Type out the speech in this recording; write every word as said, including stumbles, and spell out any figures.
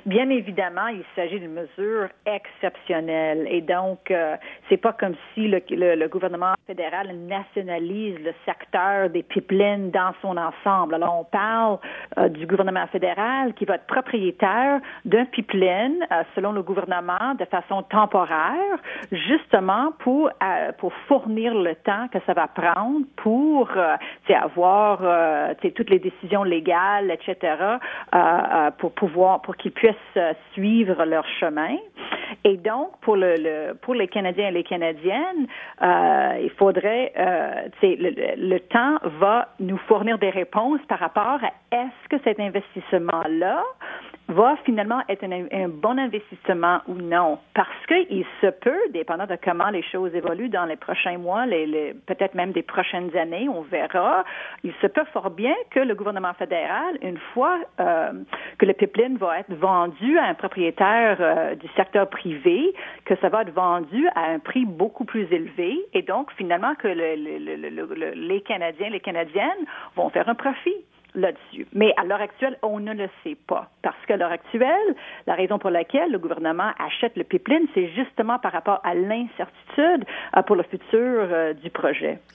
Bien évidemment, il s'agit d'une mesure exceptionnelle. Et donc, euh, c'est pas comme si le, le, le gouvernement fédéral nationalise le secteur des pipelines dans son ensemble. Alors, on parle euh, du gouvernement fédéral qui va être propriétaire d'un pipeline, euh, selon le gouvernement, de façon temporaire, justement pour euh, pour fournir le temps que ça va prendre pour euh, avoir euh, toutes les décisions légales, et cetera, euh, euh, pour pouvoir pour qu'ils puissent euh, suivre leur chemin. Et donc, pour le, le pour les Canadiens et les Canadiennes, euh, il faudrait, euh, le, le temps va nous fournir des réponses par rapport à est-ce que cet investissement-là va finalement être un, un bon investissement ou non. Parce qu'il se peut, dépendant de comment les choses évoluent dans les prochains mois, les, les, peut-être même des prochaines années, on verra, il se peut fort bien que le gouvernement fédéral, une fois euh, que le pipeline va être vendu à un propriétaire euh, du secteur privé, que ça va être vendu à un prix beaucoup plus élevé et donc finalement que le, le, le, le, le, les Canadiens, les Canadiennes vont faire un profit là-dessus. Mais à l'heure actuelle, on ne le sait pas. Parce qu'à l'heure actuelle, la raison pour laquelle le gouvernement achète le pipeline, c'est justement par rapport à l'incertitude euh, pour le futur euh, du projet.